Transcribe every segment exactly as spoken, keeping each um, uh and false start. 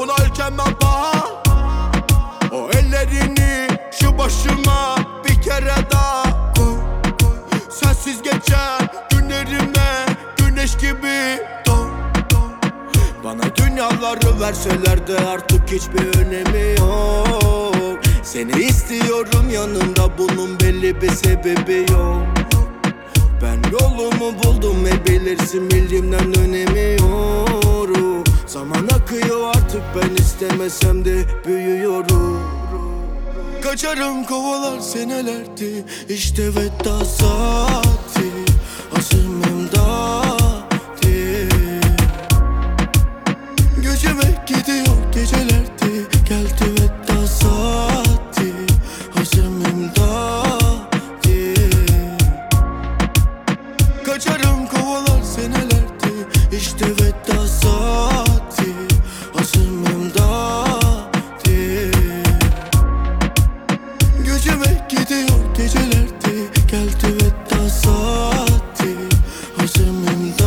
buna ülkeme paha. O ellerini şu başıma bir kere daha koy. Sensiz geçen günlerime güneş gibi doğ. Bana dünyaları verseler de artık hiçbir önemi yok. Seni istiyorum yanımda, bunun belli bir sebebi yok. Ben yolumu buldum ve bilirsin bildiğimden önemi yok. Zaman akıyor artık, ben istemesem de büyüyorum. Kaçarım kovalar senelerdi, işte veda saati. Azimimde geceme gidiyor gecelerdi, geldi veda saati. Azimimde kaçarım kovalar senelerdi, işte veda saati. Azimimde geceme gidiyor gecelerdi, geldi veda saati. Azimimde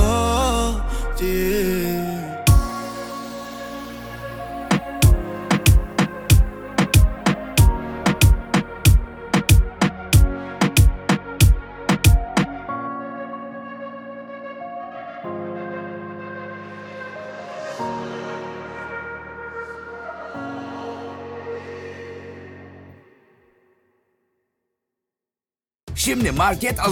Şimdi market